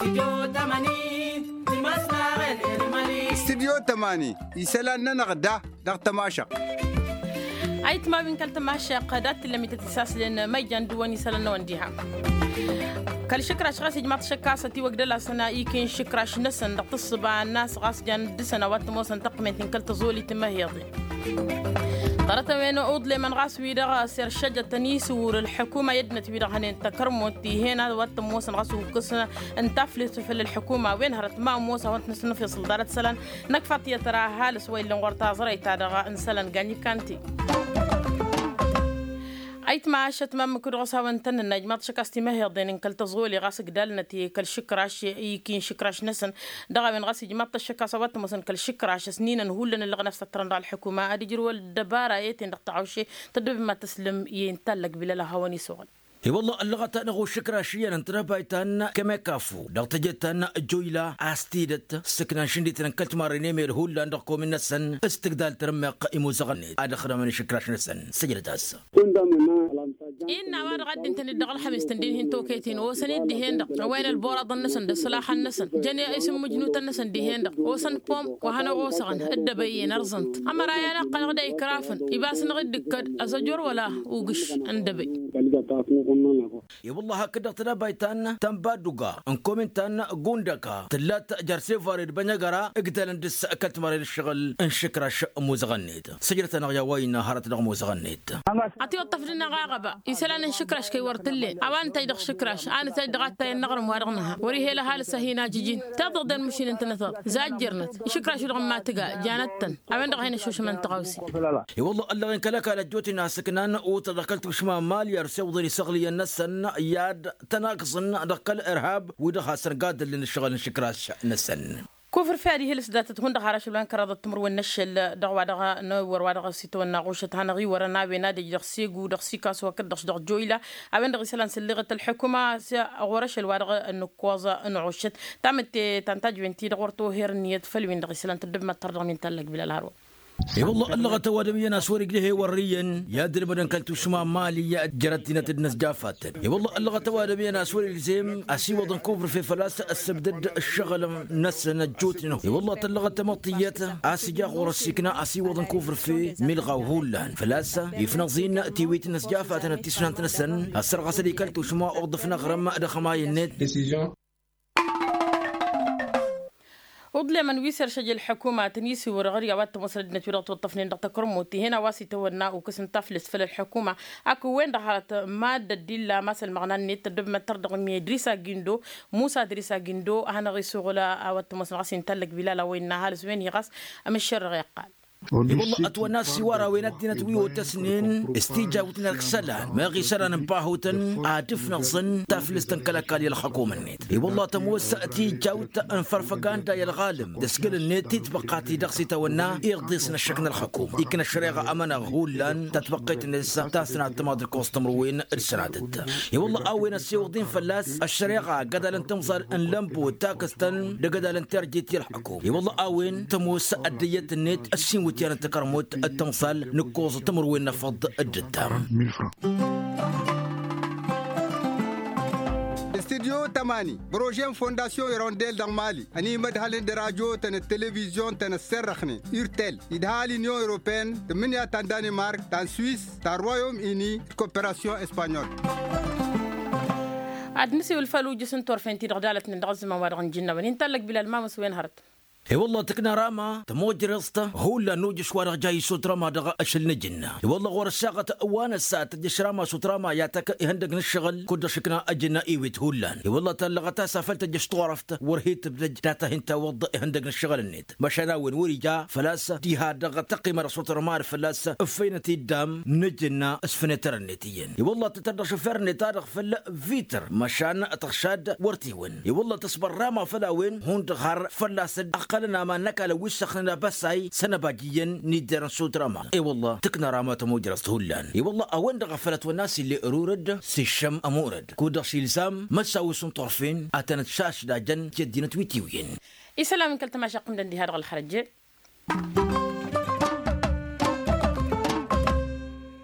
استديو 80 يسالنا نغدا دغ تماشق أيت ما بين كل تماشى قادات اللي متتساس لأن ما يجندوني سلنا ونديها كل شكر أشخاص جماعة شكاسة وقدلا سنة يمكن شكر نسن تصب الناس غاس جن دسنا واتموسن تقمن كل تزولي تمهيضي طرت وين أود لمن غاس ويدا سير شجة تنيس ور الحكومة يدنا ويدا هن تكرمتي هنا واتموسن غاس وقصنا انتفلت في الحكومة وين هرت ما موسى وانت نسن في صدارة سلن نكفت يترى هالس وين ورتا زري تارغا انسلن غني كانتي أيت ما عشت ما مكر غصها وانتن النجمات شكاستي ما هي ضين كل تزغولي غاسك دالنتي كل شكراش يكين شكراش نسن دغا من غاسي جماعة الشكاسة وات مثلا كل شكراش سنين نهولن اللي نفس الترند على الحكومة أدي جروا الدبارة يتين نقطعوا شيء تدب ما تسلم ينتلق بلا هواني سوغل اي والله اللغة نغو شكرا شيئا انتنا بايتان كما كافو دغت جتان جويلا استيدت سكنا شنديت نكلت ماريني ميرهول لاندقو من السن استقدال ترمق ايموزغني ادخل من شكرا شنسن سجلت هسه إن أوان غد أنت ندخل خمس تندين هنتو كيتين وسند دهند وين البورا ضنسن الصلاح النسن جني اسم مجنوت النسن دهند وسن بوم وهنا غوسغن الدبي نرزنت أما راينا قلق دا إكرافن يباس نغد كد أسجر ولا وقش الدبي يا والله هكذا تنا بايتان تنبادوغا انكومنتان غوندكا تلات جارسي فاريد بنيغارا اقتل ندس اكلت ماري الشغل ان شكراش موزغنيت سجلتنا يا وين هرت موزغنيت أتي الطفلنا غاغبا يسألنا شكراش كي ورتلي أوان تيدق شكراش أنا تيدقات تاين نغرم وارغنها وريه لها لسهينا جيجين تضغط المشين انت نثر زاجرنت شكراش رغم ما تقع جانتن أوان دغينا شوش من تغوسي يا والله الله انك لك على جوتي ناسكنان وتدخلت بشما مال يرسي وضري صغلي النسن ياد تناقصن دقل إرهاب ودها سرقاد اللي نشغل شكراش نسن كفر فادي هي لسدات تكون دغارا شلون كرادة تمر والنشل دغوا دغا نور ودغا سيتو ناقوشة هنغي ورنا بينادي دغسيغو دغسيكاس وكدغش دغ جويلا أبين دغ سلان سلغة الحكومة ورش الوادغ النكوازة نعوشت تعمت تنتاج بنتي دغورتو هيرنية فلوين دغ سلان تدب ما ترضى من تلق بلا الهارو اي والله اللغة توادمية ناس ورقليه وريا يا درب كلتو شما مالي يا جرتنا الناس جافات اي والله اللغة توادمية ناس ورقل زيم اسي وضن كوفر في فلاسة السبدد الشغل ناس نجوتنا اي والله اللغة تمطيات اسي جا غور السكنة اسي وضن كوفر في ملغا وهولان فلاسة يفنغزين تيويت الناس جافات نتسنان تنسن السرغة سلي كلتو شما اغضفنا غرم دخماي النت وضل من ويسر شجل الحكومة تنيسي ورغري وات مصر نتورة والطفنين دقت كرموتي هنا واسي تونا وكسن تفلس في الحكومة أكو وين دخلت مادة ديلا مثل مغنى النت دب ما تردغ مي دريسا جندو موسى دريسا جندو أنا غيسو غلا وات مصر غاسين تلك بلا وين نهالس وين يغاس أم الشر يقال والله أتونا سوارا وينتنا تويو تسنين استيجاوتنا الكسلان ما غيسران باهوتن عاتفنا صن تفلستن كلاكالي الحكومة النت والله تموسأتي جاوت انفرفقان دا الغالم دسكل النت تتبقاتي دقسي تونا يغضيسنا الشكن الحكومة يكن الشريغة أمانا غولان تتبقيت النساء تاسنا التمادر كوستمروين السنادت والله أوين السيوضين فلاس الشريغة قدالن تمصر ان لمبو تاكستن لقدالن ترجيتي الحكومة والله أوين تموسأ الديت النت السين تيان تكرموت التمثال نكوز تمروين نفض الجدام استديو 80 بروجين فونداسيون يرونديل دان مالي اني مدهالين دراجو تن التلفزيون تن السرخني يرتل يدهالي نيو اوروبين تمنيا تان دانمارك تان سويس تان رويوم اني كوبيراسيون اسبانيول عاد نسي والفالو جسن تورفين تي دغدالت ندغز ما وارغن جنة ونين تلك بلا المامس وين هرت اي والله تكنا راما تموج رسطة هو لا نوجي شوارع جاي سوترا ما دغا اشل نجنا اي والله غور الساقة وانا الساعة تجيش راما سوترا ما ياتك يهندق نشغل كود شكنا اجنا ايويت هولان اي والله تلغتا سافلت جيش طورفت ورهيت بدج داتا هنت وض يهندق نشغل النت مشاراوين ورجا فلاسة دي هادغا تقيمة سوترا مار فلاسة افينتي الدم نجنا اسفنتر النتيين اي والله تتردى شفر نتارغ فل فيتر مشان تخشاد ورتيوين اي والله تصبر راما فلاوين هون دغار فلاسة قالنا ما نكال وسخنا بساي سنباجيا ندير سودراما اي والله تكنا راما تموجرس هولان اي والله اوين غفلت والناس اللي ارورد سيشم امورد كودا سيلزام مساوي سن طرفين اتنت شاش داجن جدينا تويتيوين يسلام كل تماشى قمدن دي هذا الخرج